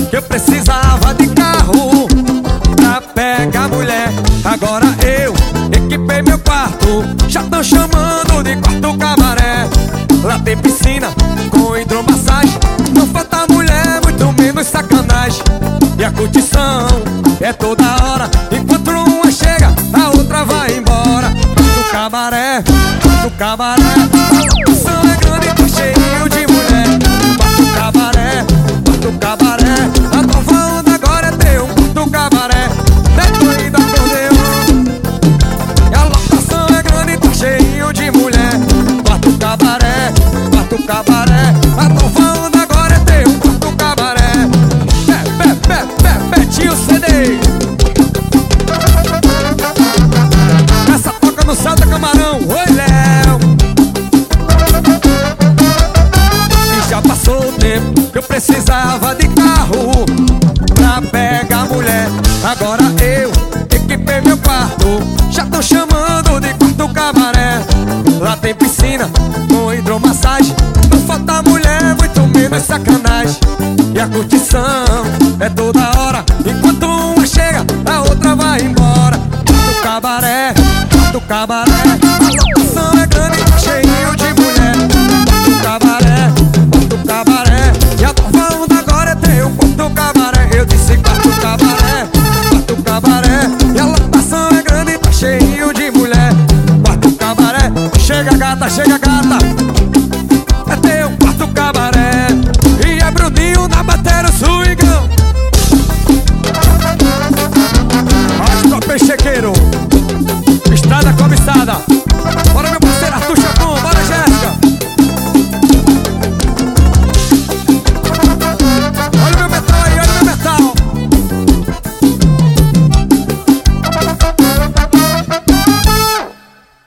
que eu precisava de carro pra pegar mulher. Agora eu equipei meu quarto, já tão chamando de quarto cabaré. Lá tem piscina com hidromassagem, não falta mulher, muito menos sacanagem. E a curtição é toda hora, enquanto uma chega, a outra vai embora. Do cabaré, do cabaré, a locação é grande e tá cheio de mulher. Do cabaré, do cabaré, a nova onda agora é ter um quarto cabaré. Depois da acordeão, e a locação é grande e tá cheio de mulher. Quarto cabaré, quarto cabaré, a nova onda agora é ter um quarto cabaré. Betinho CD. Essa toca no Salta Camarão. Oi, Léo. E já passou o tempo que eu precisava de carro pra pegar mulher. Agora eu equipei meu quarto, já tão chamando de quarto cabaré. Lá tem piscina com hidromassagem, não falta mulher, muito menos sacanagem. E a curtição é toda hora, enquanto uma chega, a outra vai embora. Do cabaré, do cabaré,